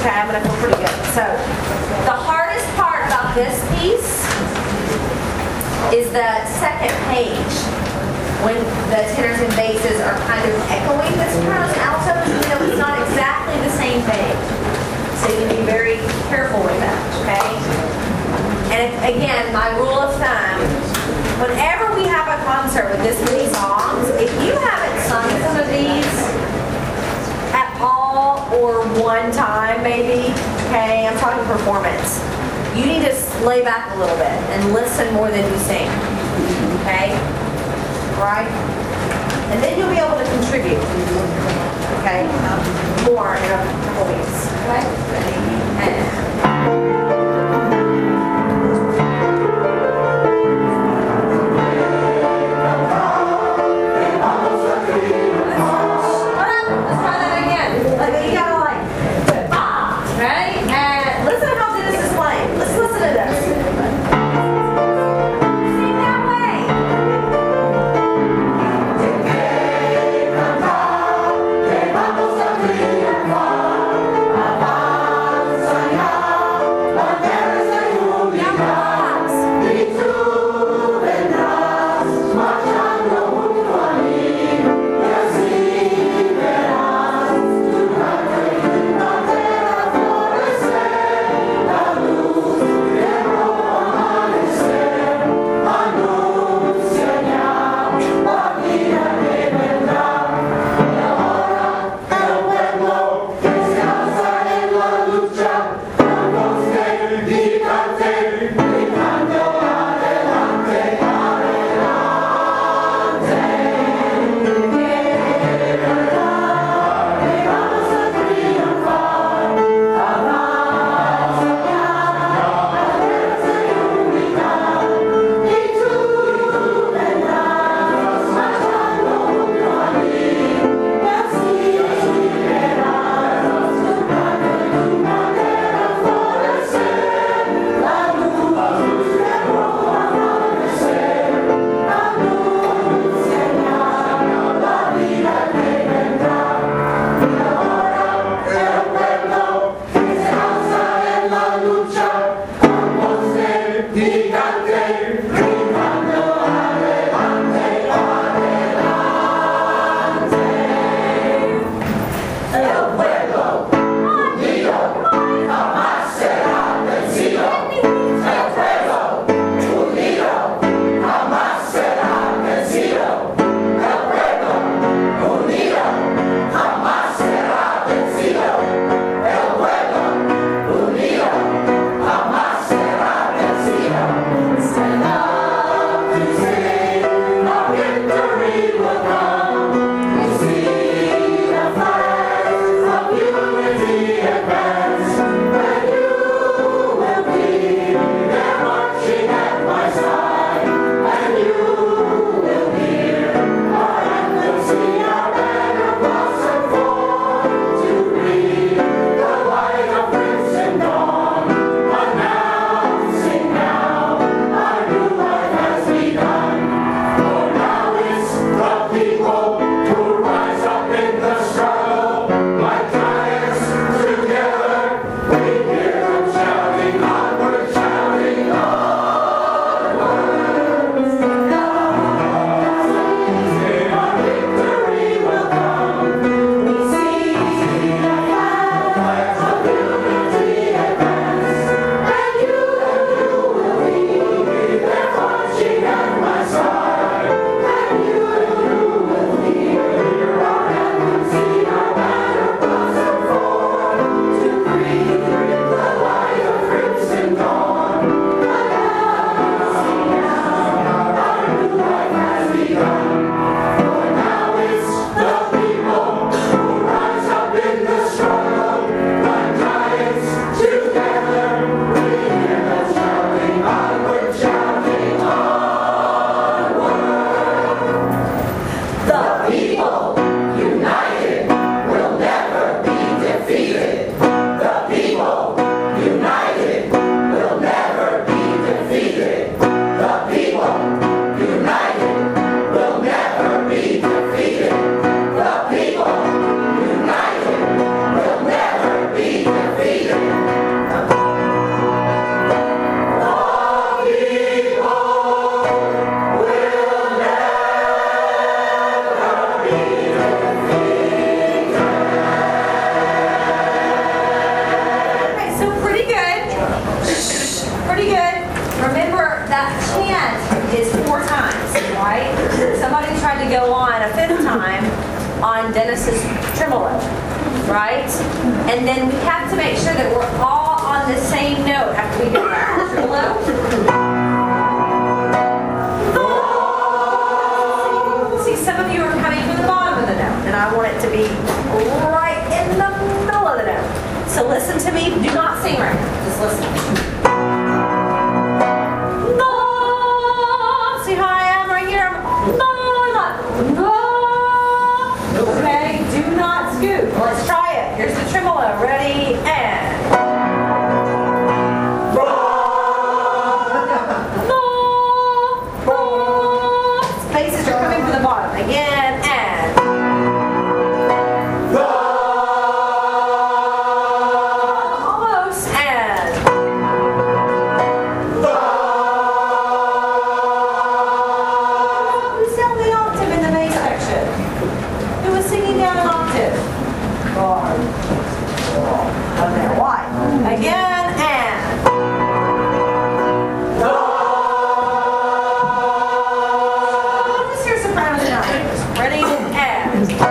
Okay, I'm gonna feel pretty good. So, the hardest part about this piece is the second page. When the tenors and basses are kind of echoing the sopranos and altos, you know, it's not exactly the same thing. So you can be very careful with that, okay? And again, my rule of thumb, whenever we have a concert with this many songs, if you haven't sung some of these at all or one time maybe, okay, I'm talking performance, you need to lay back a little bit and listen more than you sing, okay? Right? And then you'll be able to contribute, okay, more in a couple weeks, okay? Ready? And remember that chant is 4 times, right? Somebody tried to go on a 5th time on Dennis's tremolo, right? And then we have to make sure that we're all on the same note after we do that. Tremolo. See, some of you are coming from the bottom of the note, and I want it to be right in the middle of the note. So listen to me. Do not sing right now. Just listen. See how I am right here? Okay, do not scoot. Let's try it. Here's the tremolo. Ready, and. Spaces are coming from the bottom. Again, and. Almost, and. Who's down the octave in the bass section? Who was singing down an octave? Up there. Why? Again, and. Just hear sopranos and altos. Ready, and.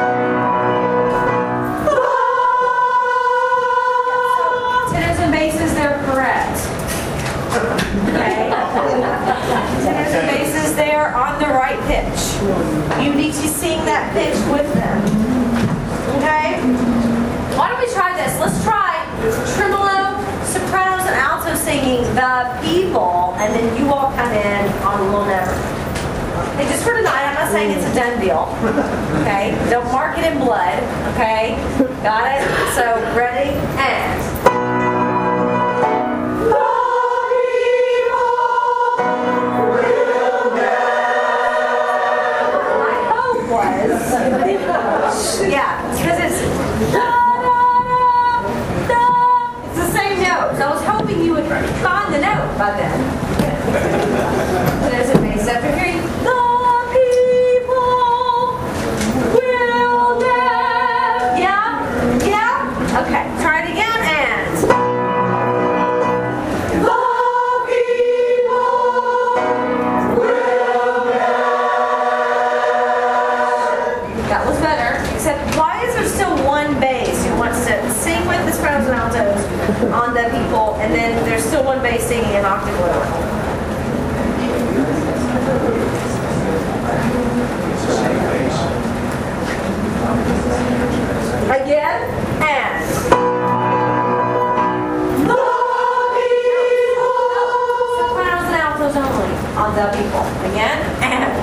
Tenors and basses, they're correct. Okay? Tenors and basses, they're on the right pitch. You need to sing that pitch with them. Okay? Why don't we try this? Let's try tremolo, sopranos, and alto singing the people, and then you all come in on We'll Never. Hey, just for tonight, I'm not saying it's a done deal. Okay? Don't mark it in blood. Okay? Got it? So, ready? And. My hope was, yeah, because it's da, da, da, da. It's the same note. So I was hoping you would find the note by then. There's a bass after hearing the people will never. Yeah? Yeah? Okay. Try it again and. The people will never. That was better. Except, why is there still one bass who wants to sing with the sopranos and altos on the people, and then there's still one bass singing an octave lower? Again, and. Sopranos and altos only on the people. Again, and.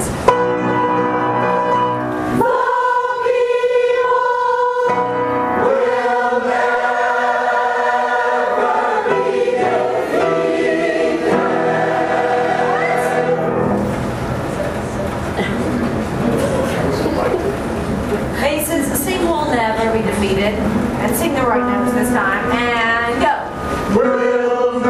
Basses, sing We'll Never Be Defeated, and sing the right notes this time, and go. We'll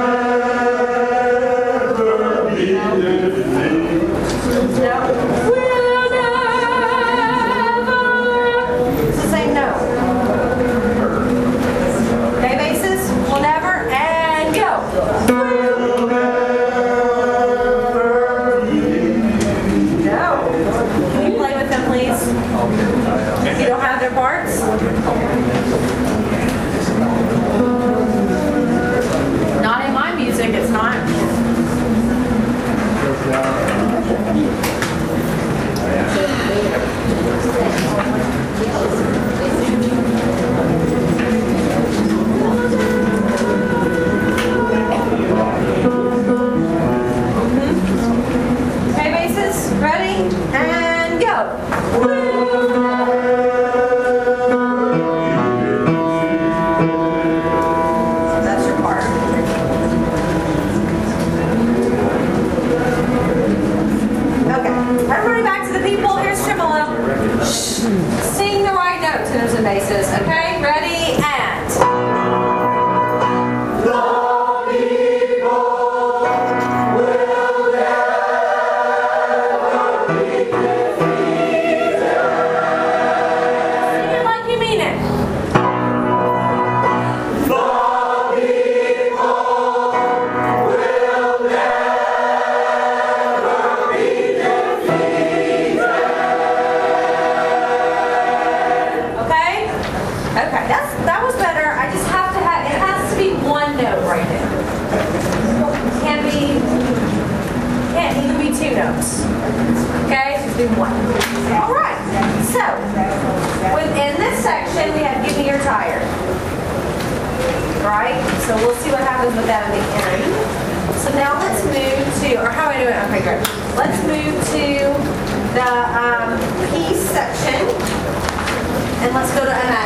never be defeated. No. We'll never. It's the same note. Okay, basses, We'll Never, and go. We'll never be defeated. No. Can you play with them, please? You don't have their parts? Not in my music, it's not. Okay, basses, ready? And go. That's your part. Okay, everybody back to the people. Here's tremolo. Sing the right note, tenors and basses. Okay, ready, and. The people will never be defeated. Sing it like you mean it. The people will never 2 notes. Okay, just do 1. All right, so within this section, we have Give Me Your Tire. Right? So we'll see what happens with that at the end. So now let's move to, or how am I doing? Okay, good. Let's move to the piece section. And let's go to